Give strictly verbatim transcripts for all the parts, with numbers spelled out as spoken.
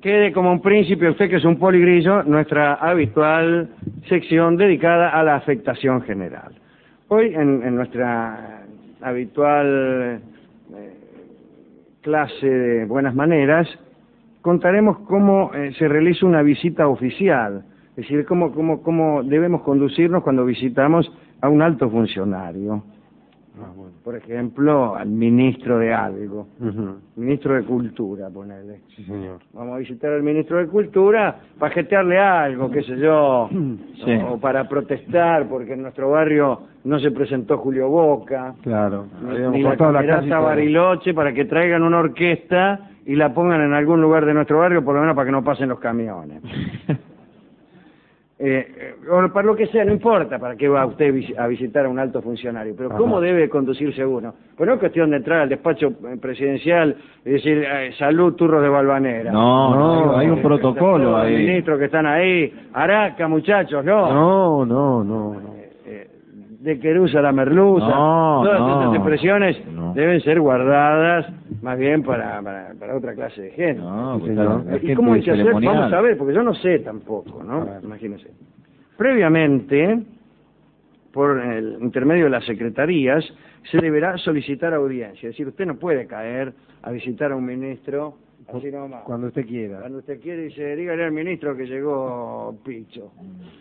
quede como un príncipe, usted que es un poligrillo, nuestra habitual sección dedicada a la afectación general. Hoy, en, en nuestra habitual eh, clase de buenas maneras, contaremos cómo eh, se realiza una visita oficial, es decir, cómo, cómo, cómo debemos conducirnos cuando visitamos a un alto funcionario. Ah, bueno. Por ejemplo, al ministro de algo, uh-huh. ministro de Cultura, ponele. Sí, señor. Vamos a visitar al ministro de Cultura para jetearle algo, qué sé yo, sí. o, o para protestar porque en nuestro barrio no se presentó Julio Boca. Claro. Ni, ni la camerata Bariloche para que traigan una orquesta y la pongan en algún lugar de nuestro barrio, por lo menos para que no pasen los camiones. Eh, o para lo que sea, no importa para qué va usted a visitar a un alto funcionario, pero ¿cómo Ajá. debe conducirse uno? Pues no es cuestión de entrar al despacho presidencial y decir, eh, salud, turros de Valvanera. No, no, no hay un protocolo ahí. Los ministros que están ahí, Araca, muchachos, no. No, no, no. no. Eh, eh, de Querusa la merluza, no, todas no, estas expresiones no. deben ser guardadas más bien para, para, para otra clase de gente. No, pues no. ¿Y cómo hay que hacer? Vamos a ver, porque yo no sé tampoco, ¿no? Imagínense. Previamente, por el intermedio de las secretarías, se deberá solicitar audiencia. Es decir, usted no puede caer a visitar a un ministro así nomás. Cuando usted quiera. Cuando usted quiere, dice, dígale al ministro que llegó Picho.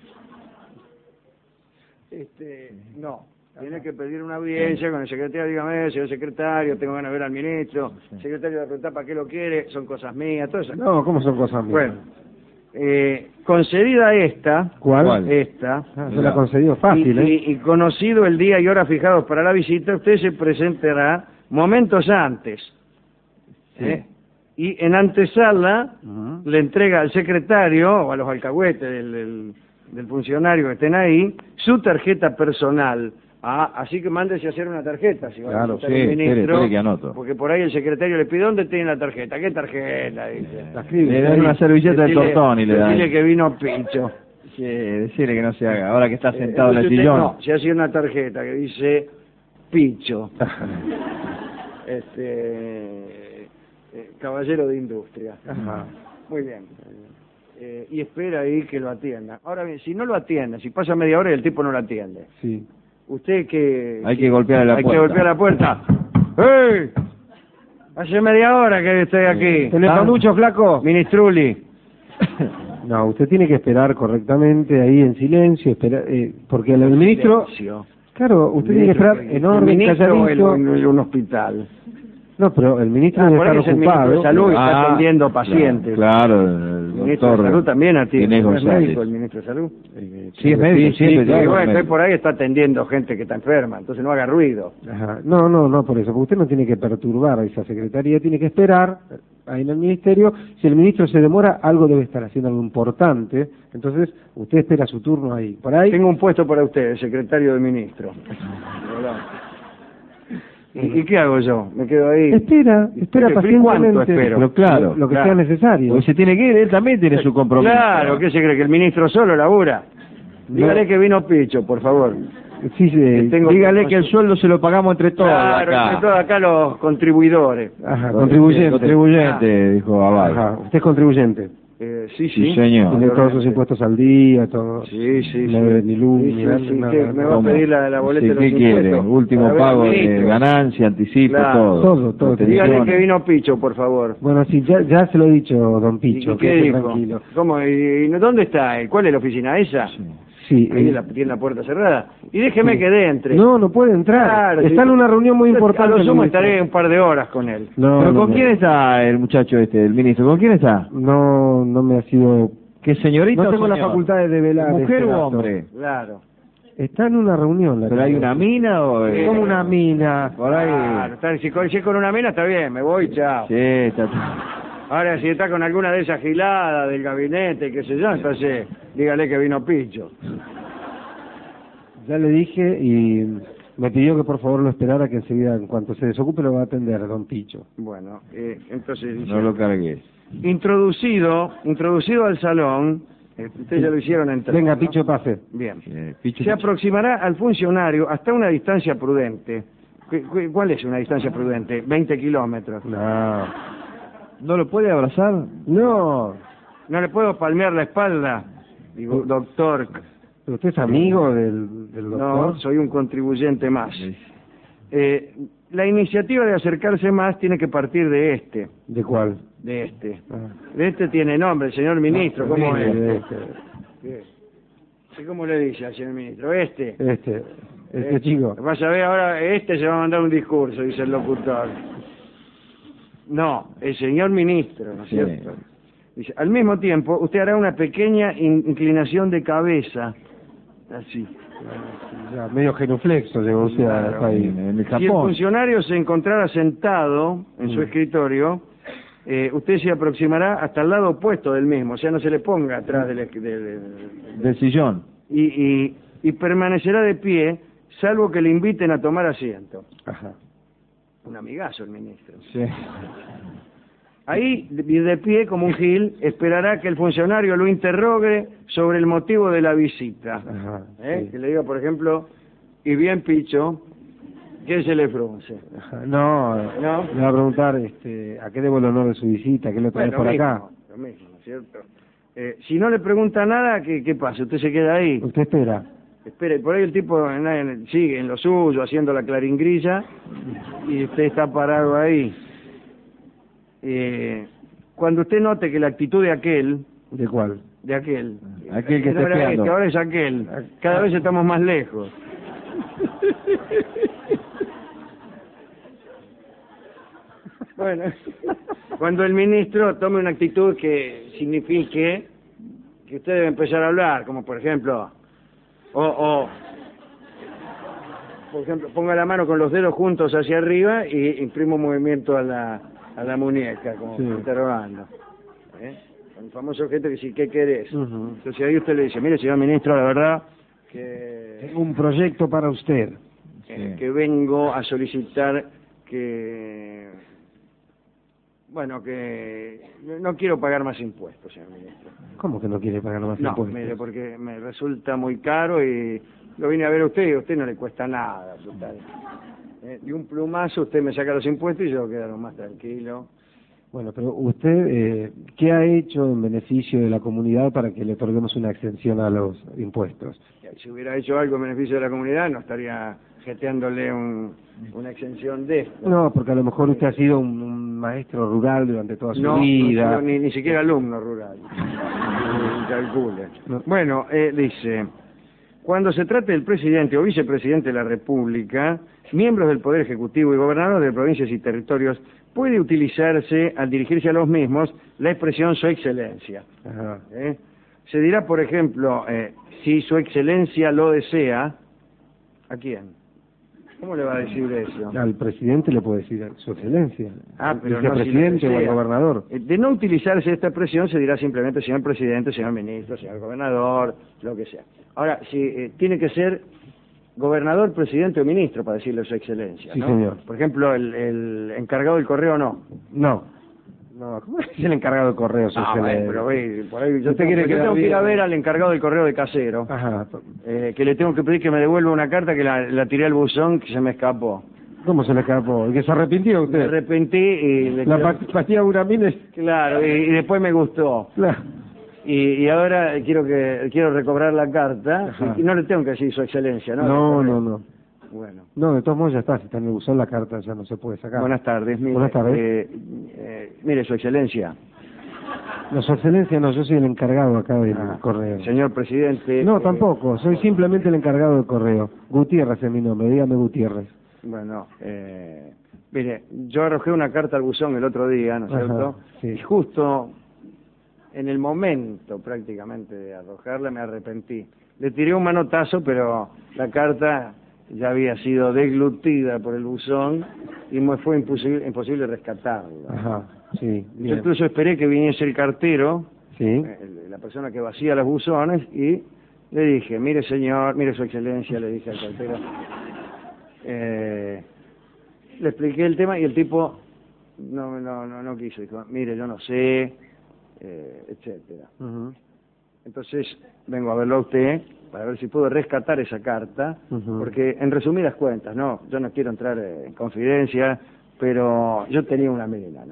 Este, no. Tiene que pedir una audiencia con el secretario, dígame, señor secretario, tengo ganas de ver al ministro, el secretario le pregunta para qué lo quiere, son cosas mías, todo eso. No, ¿cómo son cosas mías? Bueno, eh, concedida esta, ¿cuál? Esta, ah, se la ha concedido fácil, y, ¿eh? Y, y conocido el día y hora fijados para la visita, usted se presentará momentos antes, sí. ¿eh? Y en antesala uh-huh. le entrega al secretario o a los alcahuetes del, del, del funcionario que estén ahí su tarjeta personal. Ah, así que mándese a hacer una tarjeta, si va claro, a visitar sí, un ministro, espere, espere que anoto. Porque por ahí el secretario le pide, ¿dónde tiene la tarjeta? ¿Qué tarjeta? Dice. La escribe, le dan una servilleta de tortón y le dan. Decirle que vino Picho. Sí, decirle que no se haga, ahora que está sentado eh, en el sillón. No, se hace una tarjeta que dice Picho. este eh, caballero de industria. Ajá. Muy bien. Eh, y espera ahí que lo atienda. Ahora bien, si no lo atiende, si pasa media hora y el tipo no lo atiende. Sí. Usted que... Hay que golpear la hay puerta. Hay que golpear la puerta. ¡Ey! Hace media hora que estoy aquí. ¿Tenés panucho, flaco? Ministruli. No, usted tiene que esperar correctamente ahí en silencio, esperar, eh, porque el ministro... Silencio. Claro, usted tiene que esperar en orden, calladito. En un hospital. No, pero el ministro ah, debe estar ocupado. El ministro de Salud ah, está atendiendo pacientes. Claro, el, el ministro de Salud también atiende. ¿No es médico el ministro de Salud? Eh, sí, es médico, sí, sí, sí, sí, bueno, estoy por ahí está atendiendo gente que está enferma, entonces no haga ruido. Ajá. No, no, no por eso, porque usted no tiene que perturbar a esa secretaría, tiene que esperar ahí en el ministerio. Si el ministro se demora, algo debe estar haciendo, algo importante, entonces usted espera su turno ahí. Por ahí. Tengo un puesto para usted, el secretario de ministro. ¿Y, ¿Y qué hago yo? ¿Me quedo ahí? Espera, espera pacientemente. ¿Cuánto espero? Pero claro, lo, lo que claro. sea necesario. Porque se tiene que ir, él también tiene su compromiso. Claro, ¿qué se cree? ¿Que el ministro solo labura? Dígale no. que vino Picho, por favor. Sí, sí. Que tengo dígale que, que el sueldo se lo pagamos entre todos. Claro, acá. entre todos acá los contribuidores. Ajá, contribuyente. Contribuyente, ah. dijo Abad. Ajá, usted es contribuyente. Eh, sí, sí, sí, señor. Tiene todos sus impuestos al día, todo. Sí, sí, no debe sí. ni luz, sí, ni sí, sí, nada. Sí, me va a pedir la, la boleta sí, de los ¿qué impuestos? quiere? Último pago de ganancia, anticipo, claro. todo. Todo, todo. Dígale que vino Picho, por favor. Bueno, sí, ya, ya se lo he dicho, don Picho. ¿Y qué dijo? Tranquilo. ¿Cómo? ¿Y, y dónde está él? ¿Cuál es la oficina esa? Sí. Sí, ahí eh, la, tiene la puerta cerrada. Y déjeme sí. que entre. No, no puede entrar. Claro, está sí. en una reunión muy importante. A lo sumo estaré un par de horas con él. No, ¿Pero no, con no. quién está el muchacho este, el ministro? ¿Con quién está? No, no me ha sido... ¿Qué señorita No tengo o la facultad de develar. ¿Mujer este o hombre? Claro. Está en una reunión. La ¿Pero hay una mina o...? Es como una mina. Por ahí... Claro, está, si, con, si con una mina está bien, me voy, chao. Sí, está... Ahora, si está con alguna de esas giladas del gabinete, qué sé yo, entonces dígale que vino Picho. Ya le dije y me pidió que por favor lo esperara, que enseguida, en cuanto se desocupe, lo va a atender don Picho. Bueno, eh, entonces... Dice, no lo cargues. Introducido, introducido al salón, eh, ustedes ya lo hicieron entrar. Venga, ¿no? Picho, pase. Bien. Eh, Picho, se Picho. aproximará al funcionario hasta una distancia prudente. ¿Cuál es una distancia prudente? veinte kilómetros. No. ¿No lo puede abrazar? No, ¿No le puedo palmear la espalda? Digo, doctor. ¿usted es amigo del, del doctor? No, soy un contribuyente más. Eh, la iniciativa de acercarse más tiene que partir de este. ¿De cuál? De este. Ah. De este tiene nombre, señor ministro. ¿Cómo Sí, es? de este. Bien. ¿Y cómo le dice al señor ministro? Este. Este, este Eh, chico. Vas a ver ahora, este se va a mandar un discurso, dice el locutor. No, el señor ministro, ¿no es Sí. cierto? Dice, al mismo tiempo, usted hará una pequeña in- inclinación de cabeza, así. Ya, medio genuflexo llegó usted Claro. hasta ahí. En, en el Si el Japón. funcionario se encontrara sentado en su Mm. escritorio, eh, usted se aproximará hasta el lado opuesto del mismo, o sea, no se le ponga atrás del... del- del- Del sillón. y, y, y permanecerá de pie, salvo que le inviten a tomar asiento. Ajá. Un amigazo el ministro. Sí. Ahí, de, de pie como un gil, esperará que el funcionario lo interrogue sobre el motivo de la visita. Ajá, ¿Eh? sí. Que le diga, por ejemplo, y bien picho, ¿qué se le frunce? Ajá. No, ¿No? me va a preguntar este, a qué debo el honor de su visita, qué lo trae Bueno, por lo acá. mismo, lo mismo, ¿no es cierto? Eh, si no le pregunta nada, ¿qué, qué pasa? Usted se queda ahí. Usted espera. Espera, y por ahí el tipo en- en- sigue en lo suyo, haciendo la claringrilla, y usted está parado ahí. Eh, cuando usted note que la actitud de aquel, ¿De cuál? de aquel, Aquel que no está era esperando. este, ahora es aquel, cada vez estamos más lejos. Bueno, cuando el ministro tome una actitud que signifique que usted debe empezar a hablar, como por ejemplo, o, o por ejemplo, ponga la mano con los dedos juntos hacia arriba y imprima un movimiento a la, a la muñeca, como Sí. interrogando. ¿Eh? Con el famoso objeto que dice, ¿qué querés? Ujú. Entonces ahí usted le dice, mire, señor ministro, la verdad que, Tengo un proyecto para usted. eh, Sí. que vengo a solicitar que, bueno, que no quiero pagar más impuestos, señor ministro. ¿Cómo que no quiere pagar más No, impuestos? mire, porque me resulta muy caro y lo vine a ver a usted y a usted no le cuesta nada. Total. Eh, de un plumazo usted me saca los impuestos y yo quedo más tranquilo. Bueno, pero usted, eh, ¿qué ha hecho en beneficio de la comunidad para que le otorguemos una exención a los impuestos? Si hubiera hecho algo en beneficio de la comunidad no estaría jeteándole un, una exención de esto. No, porque a lo mejor usted ha sido un, un maestro rural durante toda su No, vida. no, ni, ni siquiera alumno rural. Ni calcule. No. Bueno, eh, dice, cuando se trate del presidente o vicepresidente de la República, miembros del Poder Ejecutivo y gobernadores de provincias y territorios, puede utilizarse, al dirigirse a los mismos, la expresión Su Excelencia. Ajá. ¿Eh? Se dirá, por ejemplo, eh, si Su Excelencia lo desea, ¿a quién? ¿Cómo le va a decir eso? Al presidente le puede decir su excelencia. Ah, pero al no si lo vicepresidente o al desea. gobernador. Eh, De no utilizarse esta expresión se dirá simplemente señor presidente, señor ministro, señor gobernador, lo que sea. Ahora, si eh, tiene que ser gobernador, presidente o ministro para decirle su excelencia, Sí, ¿no? señor. Por ejemplo, el, el encargado del correo no. No. No, ¿cómo es el encargado de correo, su Ah, bueno, excelencia? pero ve, por ahí yo Usted tengo, quiere yo quedar tengo que ir a bien. ver al encargado del correo de Casero, Ajá. eh, que le tengo que pedir que me devuelva una carta que la, la tiré al buzón que se me escapó. ¿Cómo se le escapó? ¿Y que se arrepintió Me usted? arrepentí y... le La quiero- pa- pastilla Uramines. Claro, y, y después me gustó. Claro. Y, y ahora quiero que quiero recobrar la carta Ajá. y no le tengo que decir su excelencia, ¿no? No, no, no. Bueno, No, de todos modos ya está. Si está en el buzón la carta ya no se puede sacar. buenas tardes. Mire, Buenas tardes. eh, eh, mire, su excelencia. No, su excelencia no, yo soy el encargado acá del Ah, correo. Señor presidente. No, eh, tampoco. Soy simplemente el encargado del correo. Gutiérrez es mi nombre. Dígame Gutiérrez. Bueno, eh, mire, yo arrojé una carta al buzón el otro día, ¿no es Ajá, cierto? sí. Y justo en el momento prácticamente de arrojarla me arrepentí. Le tiré un manotazo, pero la carta ya había sido deglutida por el buzón y me fue imposible, imposible rescatarla. Ajá. Sí. Yo Bien. incluso esperé que viniese el cartero, Sí. eh, el- la persona que vacía los buzones, y le dije, mire señor, mire su excelencia, le dije al cartero. Eh, le expliqué el tema y el tipo no no no, no quiso, dijo, mire, yo no sé, eh, etcétera. Ujú. Entonces vengo a verlo a usted para ver si puedo rescatar esa carta, Ujú. porque en resumidas cuentas, no, yo no quiero entrar eh, en confidencia, pero yo tenía una mina, ¿no?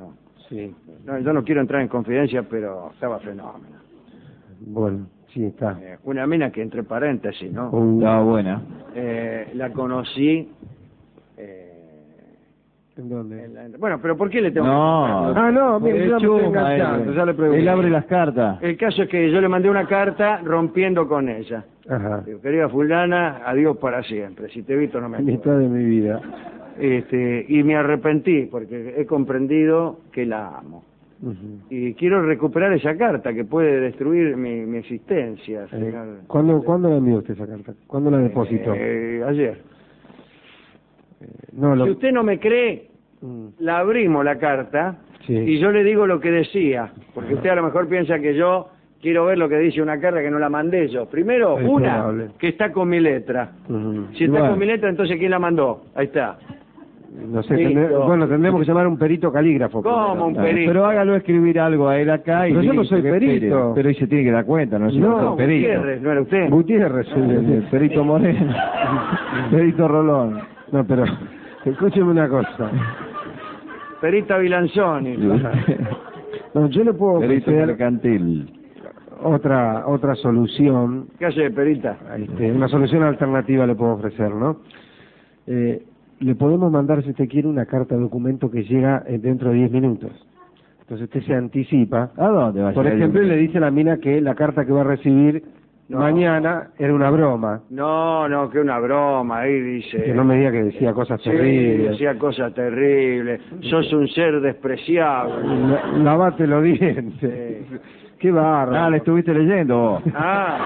Sí. No, yo no quiero entrar en confidencia, pero estaba fenómeno. Bueno, sí, está. Eh, una mina que, entre paréntesis, ¿no? Uh, Estaba buena. Eh, la conocí... Eh, ¿En dónde? en la- bueno, pero ¿por qué le tengo No. que... Ah, no, mire, Es yo me estoy chuma, enganchando, él. ya le pregunté. Él abre las cartas. El caso es que yo le mandé una carta rompiendo con ella. Ajá. Digo, querida fulana, adiós para siempre. Si te he visto no me acuerdo. Mitad de mi vida. Este, y me arrepentí porque he comprendido que la amo. Ujú. Y quiero recuperar esa carta que puede destruir mi, mi existencia, Eh, señor. ¿Cuándo, ¿Cuándo la envió usted esa carta? ¿Cuándo la depositó? Eh, ayer. Eh, no, lo... Si usted no me cree, Mm, la abrimos la carta sí. y yo le digo lo que decía, porque usted a lo mejor piensa que yo quiero ver lo que dice una carta que no la mandé yo. Primero, Es una probable. que está con mi letra. Ujú. Si está Bueno. con mi letra, entonces ¿quién la mandó? Ahí está. No sé, Listo. tendré- bueno, tendremos que llamar a un perito calígrafo. ¿Cómo primero. un Ah, perito? Pero hágalo escribir algo a él acá y Pero yo no listo, soy que perito. espere. Pero ahí se tiene que dar cuenta, no es No, un perito. Gutiérrez, ¿no era usted? Gutiérrez, Sí, el perito Moreno. Perito Rolón. No, pero escúcheme una cosa. Perita Vilanzoni. No, yo le puedo Perito ofrecer mercantil. otra otra solución, ¿Qué hace, Perita? este, una solución alternativa le puedo ofrecer, ¿no? Eh, le podemos mandar, si usted quiere, una carta documento que llega eh, dentro de diez minutos. Entonces usted se anticipa. ¿A dónde va a Por llegar? ejemplo, le dice a la mina que la carta que va a recibir No. mañana era una broma. No, no, que una broma, ahí dice. Que no me diga que decía cosas Sí, terribles. decía cosas terribles. Sos un ser despreciable. La- Lavate los dientes. Qué bárbaro. Ah, le estuviste leyendo vos. Ah.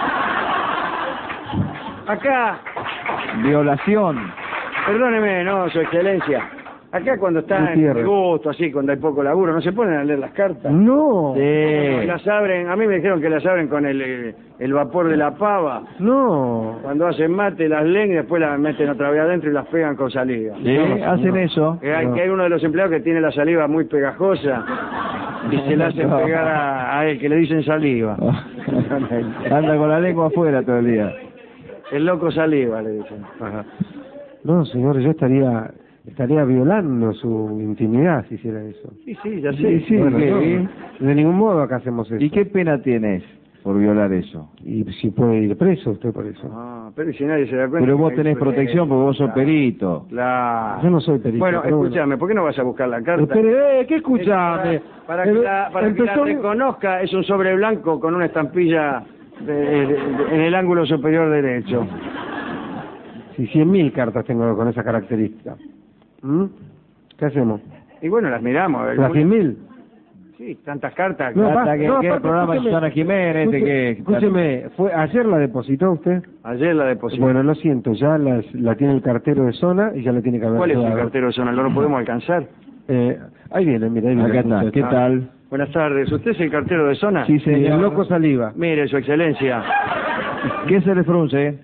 Acá, Violación. perdóneme, no, su excelencia. Acá cuando está en Gutiérrez. gusto, así, cuando hay poco laburo, ¿no se ponen a leer las cartas? No, Sí. Las abren, a mí me dijeron que las abren con el, eh, el vapor de la pava. no. Cuando hacen mate, las leen y después las meten otra vez adentro y las pegan con saliva. Sí, hacen eso. Que hay, No. que hay uno de los empleados que tiene la saliva muy pegajosa y se la hacen pegar a, a él, que le dicen saliva. Anda con la lengua afuera todo el día. El loco saliva, le dicen. Ajá. No, señor, yo estaría estaría violando su intimidad si hiciera eso. Sí, sí, ya sé. Sí, sí, Bueno, ¿qué? no, de ningún modo acá hacemos eso. ¿Y qué pena tienes por violar eso? Y si puede ir preso usted por eso. Ah, pero ¿y si nadie se da cuenta? Pero vos que tenés hay preso? protección porque vos sos Claro. perito. Claro. Yo no soy perito. Bueno, pero escúchame, ¿por qué no vas a buscar la carta? Espere, eh, ¿qué Es escuchame? Para, para que, Eh, la, para que la empezó- reconozca, es un sobre blanco con una estampilla de- de- de- en el ángulo superior derecho. Si cien mil cartas tengo con esa característica. ¿Mm? ¿Qué hacemos? Y bueno, las miramos. a ver, ¿Las muy- cien mil? Sí, tantas cartas. No, Hasta basta, que- no, que el aparte, programa de escúcheme, Susana Jiménez, de escuche- que- Escúcheme, ¿fue, ¿ayer la depositó usted? Ayer la deposité. Bueno, lo siento, ya las- la tiene el cartero de zona y ya la tiene que haber ¿Cuál es el dado. cartero de zona? ¿No lo podemos alcanzar? Eh, ahí viene, mira, ahí viene. Acá el está. muchacho. ¿Qué tal? Buenas tardes. ¿Usted es el cartero de zona? Sí, Sí, el señor. loco saliva. Mire, su excelencia. ¿Qué se le frunce?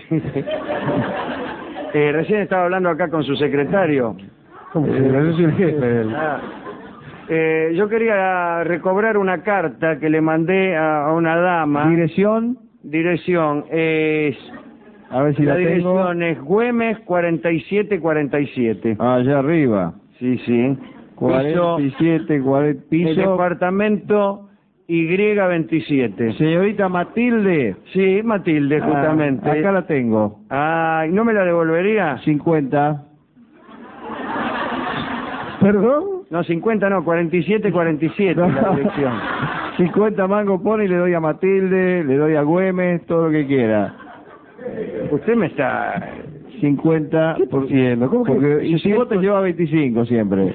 Eh, recién estaba hablando acá con su secretario. ¿Cómo se llama? Yo soy el jefe de él. Ah, eh, yo quería recobrar una carta que le mandé a, a una dama. Dirección. Dirección es... A ver si la la, tengo. dirección es Güemes cuarenta y siete cuarenta y siete. Allá arriba. Sí, sí. cuarenta y siete, cuarenta, El piso. departamento Y veintisiete. Señorita Matilde. Sí, Matilde, justamente. Ah, acá la tengo. Ay, ¿no me la devolvería? cincuenta. ¿Perdón? No, cincuenta no, cuarenta y siete, cuarenta y siete la dirección. cincuenta mangos pone y le doy a Matilde, le doy a Güemes, todo lo que quiera. Usted me está... cincuenta ¿Qué está haciendo? ¿Cómo que- porque y si vos te llevas veinticinco siempre.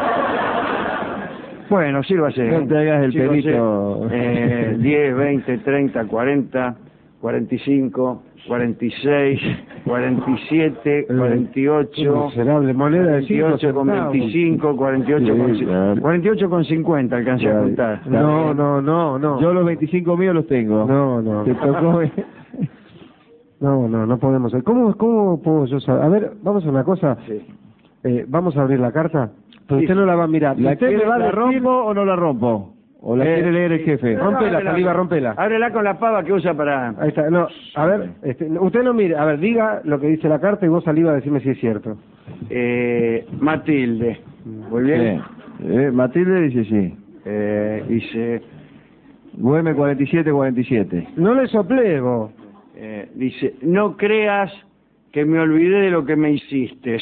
Bueno, sírvase. No te hagas el Sírvase. perito. Eh, diez, veinte, treinta, cuarenta, cuarenta y cinco, cuarenta y seis, cuarenta y siete, cuarenta y ocho, Miserable moneda de cinco cuarenta y ocho con centavos. veinticinco, cuarenta y ocho con Sí, claro. cuarenta y ocho con cincuenta alcancé a Claro. contar. No, no, no, no. Yo los veinticinco míos los tengo. No, no. Te tocó. No, no, no podemos. ¿Cómo, cómo puedo yo saber? A ver, vamos a una cosa. Sí. Eh, vamos a abrir la carta. Pero Sí. usted no la va a mirar. ¿La Usted quiere, me va a ¿La decir- rompo o no la rompo? ¿O la Eh, quiere leer el jefe? Rompela, Ábrela. saliva, rompela. Ábrela con la pava que usa para... Ahí está. No, a ver, este, usted no mire. A ver, diga lo que dice la carta y vos saliva a decirme si es cierto. Eh, Matilde. Muy bien. Sí. Eh, Matilde dice sí. Eh, dice, Güeme cuarenta y siete cuarenta y siete. No le soplego. eh, dice, no creas que me olvidé de lo que me hiciste.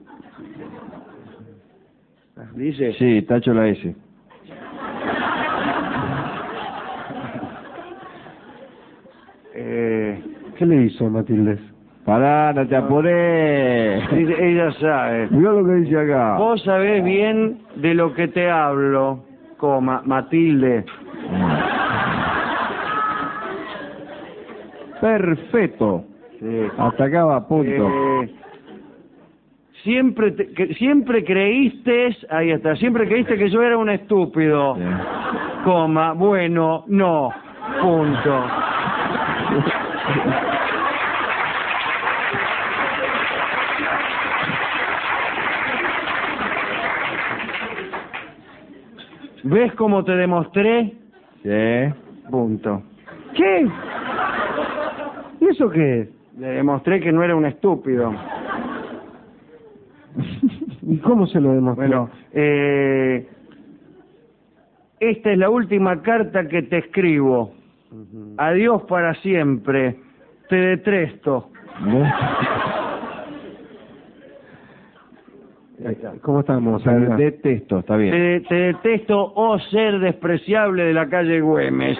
Dice, Sí, tacho la S. eh, ¿Qué le hizo Matilde? Pará, no te apuré. dice, ella sabe. Mirá lo que dice acá. Vos sabés bien de lo que te hablo, coma, Matilde. Perfecto. Sí. Hasta acá va, punto. Eh, siempre, te- que, siempre creíste, ahí está, siempre creíste que yo era un estúpido, Sí. coma, bueno, no, punto. ¿Ves cómo te demostré? Sí. Punto. ¿Qué? ¿Y eso qué es? Le demostré que no era un estúpido. ¿Y cómo se lo demostró? Bueno, eh, esta es la última carta que te escribo. Ujú. Adiós para siempre. Te detesto. ¿Cómo estamos? O sea, amiga? detesto, está bien. Te, te detesto, oh ser despreciable de la calle Güemes.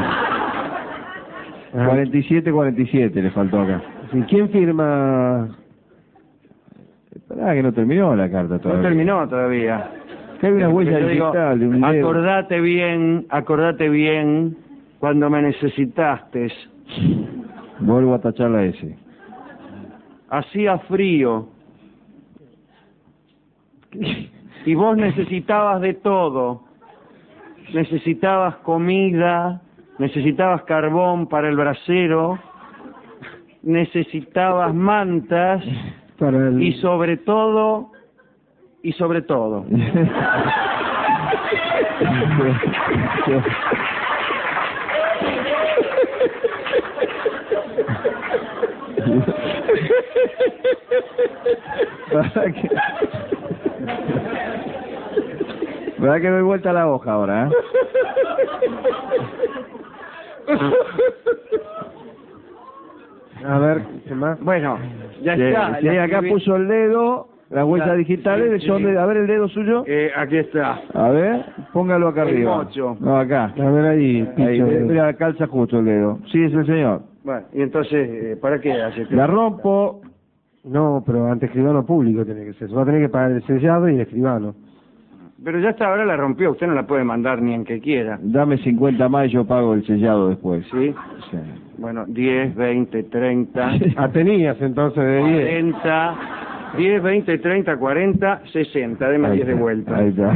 Ah, cuarenta y siete cuarenta y siete le faltó acá. sí, ¿quién firma? Esperá que no terminó la carta No todavía. terminó todavía. Que hay una huella Yo digo, digital de un dedo. acordate bien, acordate bien cuando me necesitaste. Vuelvo a tachar la S. Hacía frío. Y vos necesitabas de todo. Necesitabas comida, necesitabas carbón para el brasero, necesitabas mantas Para el... y sobre todo, y sobre todo. ¿Verdad que... ¿Verdad que doy vuelta a la hoja ahora, eh? A ver, ¿qué más? Bueno, ya Sí, está. sí, la acá escribí. puso el dedo, las huellas Ya, digitales sí, son sí. de... A ver el dedo suyo. Eh, aquí está. A ver, póngalo acá El arriba. mocho. No, acá. A ver ahí, Ahí, Picho. mira, calza justo el dedo. Sí, es el señor. Bueno, y entonces, eh, ¿para qué hace? La rompo. No, pero ante escribano público tiene que ser. Se va a tener que pagar el sellado y el escribano. Pero ya hasta ahora la rompió, usted no la puede mandar ni en que quiera. Dame cincuenta más y yo pago el sellado después. ¿Sí? Sí. Bueno, diez, veinte, treinta, Ah, tenías entonces de diez. cuarenta, diez, veinte, treinta, cuarenta, sesenta. Deme Ahí diez de está, vuelta. Ahí está.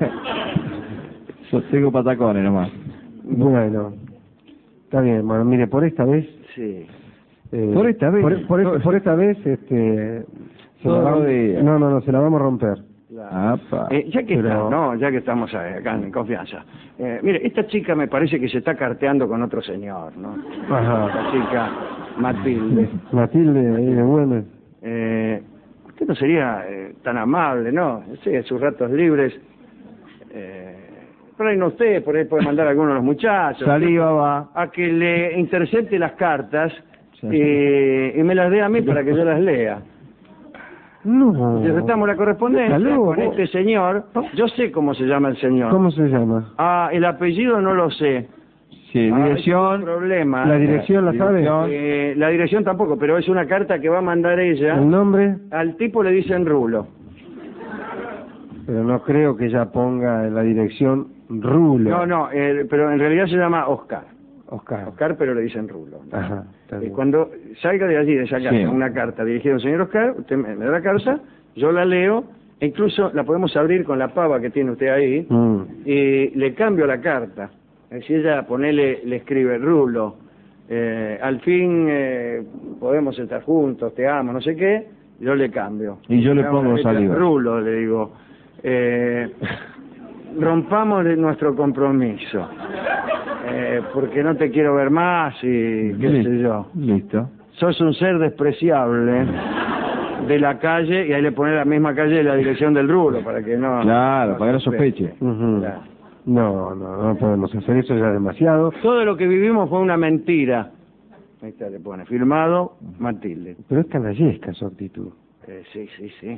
Yo tengo patacones nomás. Bueno, está bien. Bueno, mire, por esta vez... Sí. eh, Por esta vez. Por, por esta, por esta vez, este... se la Todos vamos- los días. no, no, no, se la vamos a romper. Apa. Eh, ya que Pero- está, no, ya que estamos eh, acá en confianza. Eh, mire, esta chica me parece que se está carteando con otro señor, ¿no? Ajá. Esta chica, Matilde. Matilde, ahí de Güemes. Eh, usted no sería eh, tan amable, ¿no? Sí, en sus ratos libres. Eh, por ahí no usted, por ahí puede mandar a alguno de los muchachos. Saliva va. A que le intercepte las cartas Sí. eh, y me las dé a mí para que yo las lea. No. Le retamos la correspondencia Está loco. con este señor. Yo sé cómo se llama el señor. ¿Cómo se llama? Ah, el apellido no lo sé. Sí, Ah, dirección. es un problema. La dirección, ¿la sabe? Dirección. Eh, la dirección tampoco, pero es una carta que va a mandar ella. ¿El nombre? Al tipo le dicen Rulo. Pero no creo que ella ponga en la dirección Rulo. No, no, eh, pero en realidad se llama Oscar. Oscar. Oscar, pero le dicen Rulo. ¿no? Ajá, está Eh, bien. cuando salga de allí, de esa carta, Sí. una carta dirigida a un señor Oscar, usted me, me da la carta, yo la leo, e incluso la podemos abrir con la pava que tiene usted ahí, Mm. y le cambio la carta. Si ella, ponele, le escribe Rulo, eh, al fin eh, podemos estar juntos, te amo, no sé qué, yo le cambio. Y yo le Hago pongo una letra, saliva. Rulo, le digo, eh, rompamos de nuestro compromiso, eh, porque no te quiero ver más y qué sé yo. Listo. Sos un ser despreciable de la calle y ahí le pone la misma calle de la dirección del rulo para que no... Claro, para que no sospeche. Ujú. Claro. No, no, no podemos hacer eso, ya es demasiado. Todo lo que vivimos fue una mentira. Ahí está, le pone, firmado Matilde. Pero es canallesca su actitud. Eh, sí, sí, sí.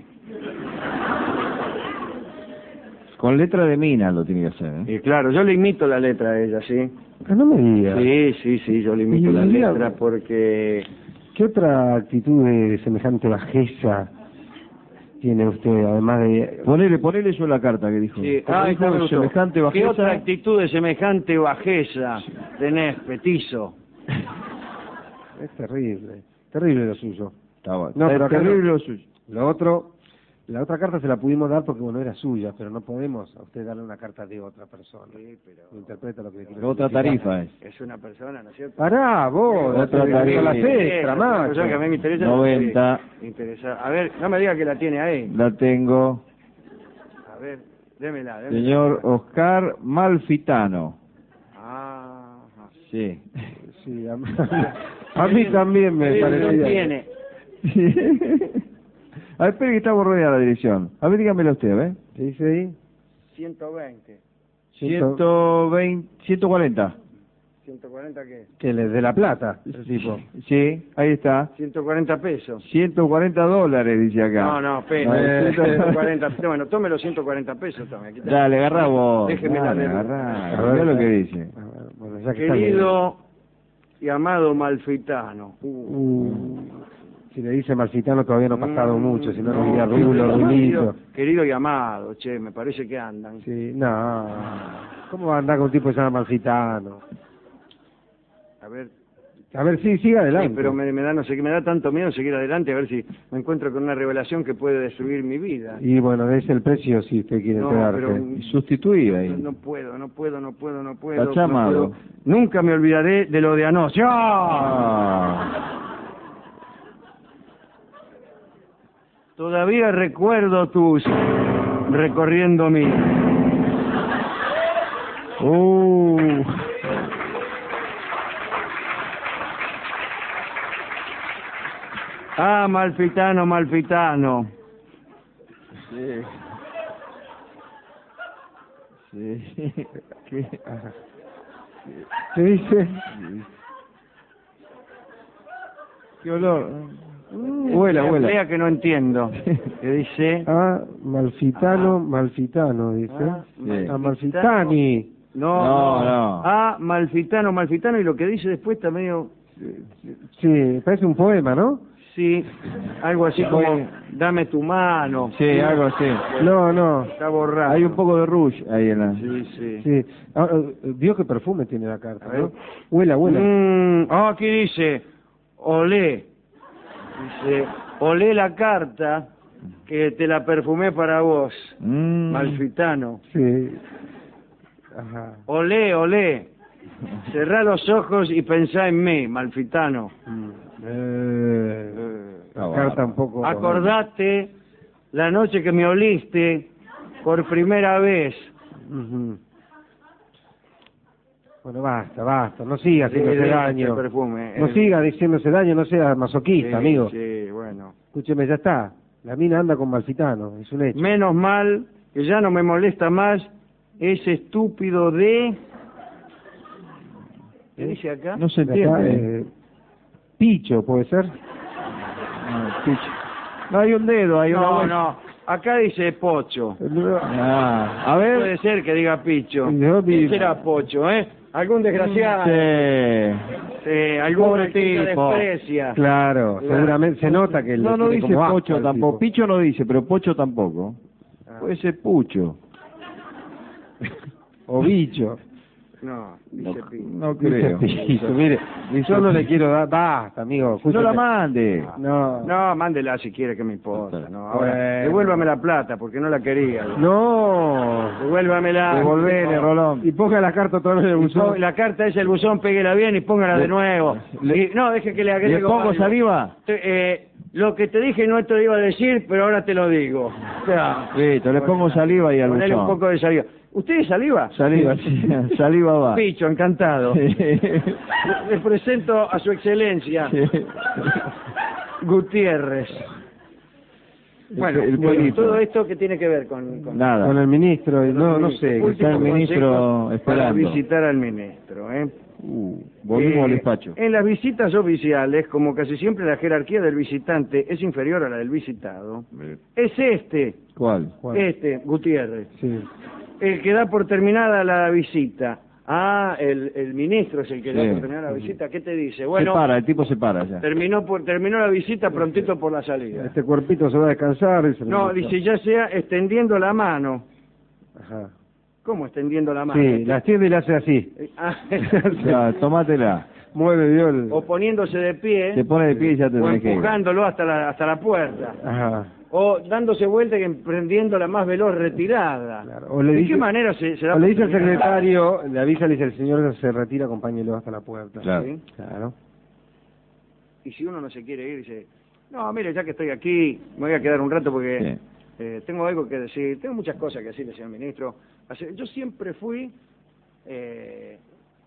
Con letra de mina lo tiene que hacer, ¿eh? Y claro, yo le imito la letra a ella, ¿sí? Ah, no me diga. Sí, sí, sí, yo le imito Y la diga- letra porque... ¿Qué otra actitud de semejante bajeza tiene usted, además de... Ponele, ponele yo la carta que dijo. Sí. Como Ah, dijo, esta me gustó. semejante ¿Qué bajeza. otra actitud de semejante bajeza tenés, petizo? Es terrible, terrible lo suyo. Está bueno. No, Es pero acá terrible no. lo suyo. Lo otro, la otra carta se la pudimos dar porque, bueno, era suya, pero no podemos a usted darle una carta de otra persona. Sí, pero... Interpreta lo que le quiere Otra significar. tarifa es. Es una persona, ¿no es cierto? Pará, vos, Otra la tarifa. las extra, Es una macho. persona que a mí me interesa. noventa. Sí, interesa. A ver, no me diga que la tiene ahí. La tengo. A ver, démela, démela. Señor Oscar Malfitano. Ah, ajá. Sí. Sí, a mí, a mí también me Sí, lo parecía. tiene. A ver, espere que está borrada la dirección. A ver, dígamelo usted, ¿eh? ¿Qué dice ahí? ciento veinte. ciento veinte, ciento cuarenta. ¿ciento cuarenta qué? Que le dé la plata, el tipo. Sí, ahí está. ciento cuarenta pesos. ciento cuarenta dólares, dice acá. No, no, pesos. Eh, ciento cuarenta. Bueno, tome los ciento cuarenta pesos también. Aquí está. Dale, agarrá vos. Déjeme la Dale, letra. agarrá. A ver, Mirá lo que eh. dice. A ver, bueno, ya que está bien. Querido y amado Malfitano. Uh. Uh, si le dice Malfitano todavía no ha pasado Mm, mucho, si no, no, no diría querido, Rulo, Rulito. querido, querido y amado, che, me parece que andan. Sí, no. ¿Cómo va a andar con un tipo que se llama Malfitano? A ver, A ver, sí, siga adelante. sí, pero me, me da no sé qué, me da tanto miedo seguir adelante a ver si me encuentro con una revelación que puede destruir mi vida. Y bueno, es el precio si usted quiere No, enterarse. pero- Sustituir ahí. No puedo, no puedo, no puedo, no puedo. Está llamado. no puedo. Nunca me olvidaré de lo de anoche. ¡Ah! Ah. Todavía recuerdo tus recorriendo mi. Uh. Ah, Malfitano, Malfitano. Sí. Sí. ¿Qué? ¿Qué dice? ¿Qué olor? Mm, Huela, lea- huela. Lea que no entiendo. ¿Qué dice? Ah, Malfitano, Malfitano, dice. Ah, Sí. Ah, Malfitani. No, No, no. Ah, Malfitano, Malfitano, y lo que dice después está medio, Sí, parece un poema, ¿no? sí, algo así como, Bueno. dame tu mano. Sí, algo así. No, no. Está borrado. Hay un poco de rouge ahí en la... Sí, sí. Sí. Ah, eh, vio qué perfume tiene la carta, A ver. ¿no? Huela, huela. Mm, ah, aquí dice, olé. Dice, olé la carta que te la perfumé para vos, Mm. Malfitano. Sí. Ajá. Olé, olé. Cerrá los ojos y pensá en mí, Malfitano. Mm. Eh, la Ah, carta bueno. un poco... Acordate la noche que me oliste por primera vez. Ujú. Bueno, basta, basta. No siga Sí, haciéndose de daño. este perfume, No eh. siga diciéndose daño, no sea masoquista, Sí, amigo. Sí, bueno. Escúcheme, ya está. La mina anda con Malfitano, es un hecho. Menos mal que ya no me molesta más ese estúpido de... ¿Qué dice acá? No se Ya está, entiende. eh, Picho, ¿puede ser? Ah, picho. No hay un dedo, hay una No, vuelta. no. Acá dice Pocho. Ah, a ver. Puede ser que diga Picho. Yo vi- ¿Quién será Pocho, eh? Algún desgraciado. Sí. Sí, algún Pobre que tipo. desprecia. Claro, Claro. seguramente se nota que... le No, no tiene dice como asco pocho al tampoco. tipo. Picho no dice, pero pocho tampoco. Ah. Puede ser pucho. O bicho. No, No, dice Picho. no Dice creo. Picho, mire, yo no le quiero dar... Basta, amigo. No escúchame. la mande. No. No, mándela si quiere, que me importa. No, ahora, Bueno. devuélvame la plata, porque no la quería. No. Devuélvamela. Devolvele, Rolón. Y ponga la carta otra vez en el Y buzón. pon- La carta es el buzón, péguela bien y póngala de nuevo. le- Y- no, deje que le agrego ¿Le pongo algo. saliva? Te- eh, lo que te dije no te lo iba a decir, pero ahora te lo digo. O sea, Listo, le pongo saliva y al ponele un buzón. poco de saliva. ¿Usted es saliva? Saliva, sí, saliva va. Picho, encantado. Sí. Les presento a su excelencia, Sí. Gutiérrez. Bueno, el bueno, polito. todo esto que tiene que ver con... con Nada. Con el ministro, y no, no sé. Último está el ministro consejo para esperando. visitar al ministro, ¿eh? Uh, volvimos Eh, al despacho. En las visitas oficiales, como casi siempre la jerarquía del visitante es inferior a la del visitado, es este, ¿Cuál? Juan. este, Gutiérrez, Sí. el que da por terminada la visita. Ah, el, el ministro es el que Sí. da por terminada la visita. ¿Qué te dice? Se Bueno, para, el tipo se para ya. terminó por terminó la visita prontito por la salida. Este cuerpito se va a descansar. Y se No, dice ya sea extendiendo la mano. Ajá. ¿Cómo extendiendo la mano? Sí, la extiende y la hace así. Eh, ah, Ya, tómatela. Mueve, vio el... o poniéndose de pie. Te pone de pie y ya te O tenés que ir. empujándolo hasta la, hasta la puerta. Ajá. O dándose vuelta y emprendiendo la más veloz retirada. Claro. O le ¿De dice, qué manera se, se da o le por dice al terminada? secretario, le avisa, le dice, el señor se retira, acompáñelo hasta la puerta. Claro. ¿Sí? Claro. Y si uno no se quiere ir, dice, no, mire, ya que estoy aquí, me voy a quedar un rato porque Sí. eh, tengo algo que decir, tengo muchas cosas que decirle, señor ministro. Así- Yo siempre fui... Eh,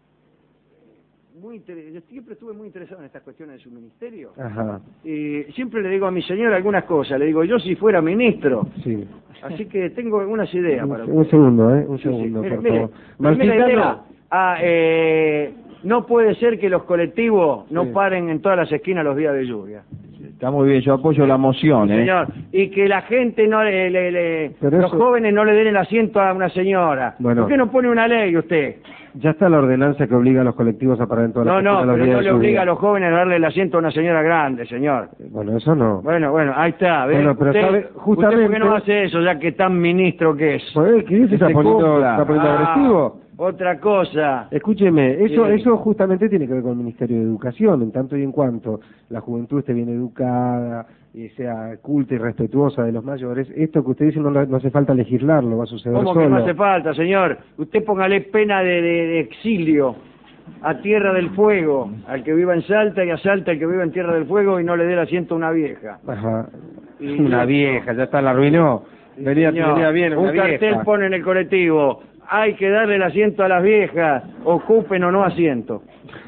muy inter- yo siempre estuve muy interesado en estas cuestiones de su ministerio. Ajá. Y siempre le digo a mi señora algunas cosas. Le digo, yo si fuera ministro, Sí. así que tengo algunas ideas para Un, un segundo, ¿eh? Un Sí, sí. segundo, Mire, por mire, favor. primera Marcitano. idea. Ah, eh, no puede ser que los colectivos no Sí. paren en todas las esquinas los días de lluvia. Está muy bien, yo apoyo la moción, Sí, ¿eh? señor. Y que la gente no le, le- le- Pero los eso- jóvenes no le den el asiento a una señora. Bueno. ¿Por qué no pone una ley usted? Ya está la ordenanza que obliga a los colectivos a parar en todas No, las no, esquinas los pero días no de le lluvia. obliga a los jóvenes a darle el asiento a una señora grande, señor. Bueno, eso no. Bueno, bueno, ahí está. ¿ves? Bueno, pero usted, sabe, ¿usted justamente- por qué no hace eso, ya que tan ministro que es? Pues, ¿qué se está se poniendo, cumpla. está poniendo Ah, agresivo? Otra cosa. Escúcheme, eso Sí. eso justamente tiene que ver con el Ministerio de Educación, en tanto y en cuanto la juventud esté bien educada y sea culta y respetuosa de los mayores, esto que usted dice no, no hace falta legislarlo, va a suceder ¿Cómo solo. que no hace falta, señor? Usted póngale pena de, de- de exilio a Tierra del Fuego, al que viva en Salta y a Salta al que viva en Tierra del Fuego y no le dé el asiento a una vieja. Ajá. Y- Una vieja, ya está, la arruinó. Venía, Señor, venía bien una un cartel vieja. pone en el colectivo, hay que darle el asiento a las viejas, ocupen o no asiento.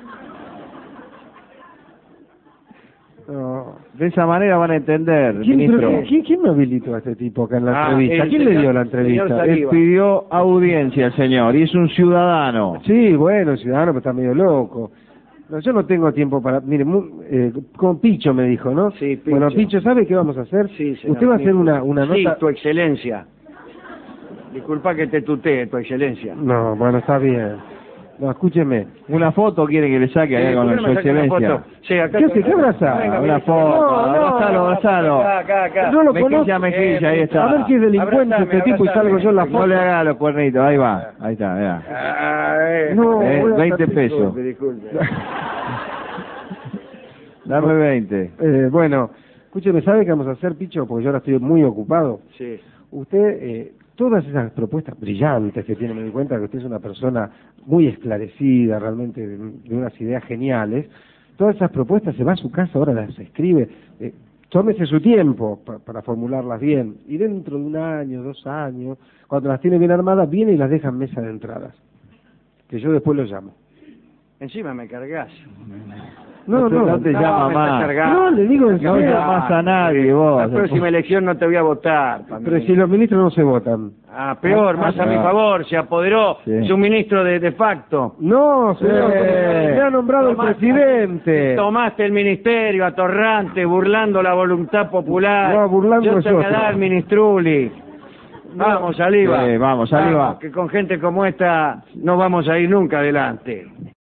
No. De esa manera van a entender, ¿Quién, ministro. pero, ¿quién, quién me habilitó a este tipo acá en la Ah, entrevista? el ¿Quién le señor- dio la señor entrevista? Saliva. Él pidió audiencia el señor, y es un ciudadano. Sí, bueno, el ciudadano, pero está medio loco. No, yo no tengo tiempo para... Mire, mu- eh, con Picho me dijo, ¿no? Sí, Picho. Bueno, Picho, ¿sabe qué vamos a hacer? Sí, señor. Usted va a hacer una, una Sí, nota... tu excelencia. Disculpa que te tutee, tu excelencia. No, bueno, está bien. No, escúcheme. Una foto quiere que le saque Sí, acá ¿por con qué no su me saca una excelencia. foto? Sí, acá ¿Qué estoy. hace? ¿Qué abraza? Venga, Una venga, foto. no, no, Abrazalo, abrazalo. Acá, acá, acá. No lo Mejilla, conozco. mejilla, ahí está. A ver si es delincuente Abrázame, este tipo y abrázame. salgo yo en la No foto. le haga los cuernitos, ahí va, ahí está, mira. Ah, eh. No, Eh, voy a veinte estar- pesos. Disculpe, disculpe. Dame veinte. Eh, bueno, escúcheme, ¿sabe qué vamos a hacer, Picho? Porque yo ahora estoy muy ocupado. Sí. Usted, eh, todas esas propuestas brillantes que tiene, me di cuenta que usted es una persona muy esclarecida, realmente de, de unas ideas geniales, todas esas propuestas se va a su casa, ahora las escribe, eh, tómese su tiempo pa- para formularlas bien, y dentro de un año, dos años, cuando las tiene bien armadas, viene y las deja en mesa de entradas, que yo después lo llamo. Encima me cargas. No, No te- no, no te no, llama me más. estás cargando. no, le digo en No serio. llamas a nadie vos. La próxima elección no te voy a votar. pa' Pero mí. si los ministros no se votan. Ah, peor, más a mi Ah. favor, se apoderó, Sí. es un ministro de, de facto. No, señor, Eh. me ha nombrado el Tomaste- presidente. Tomaste el ministerio atorrante, burlando la voluntad popular. No, burlando Yo es te voy a otro. dar, ministruli. Vamos, Saliva. Sí, vamos, Saliva. que con gente como esta no vamos a ir nunca adelante.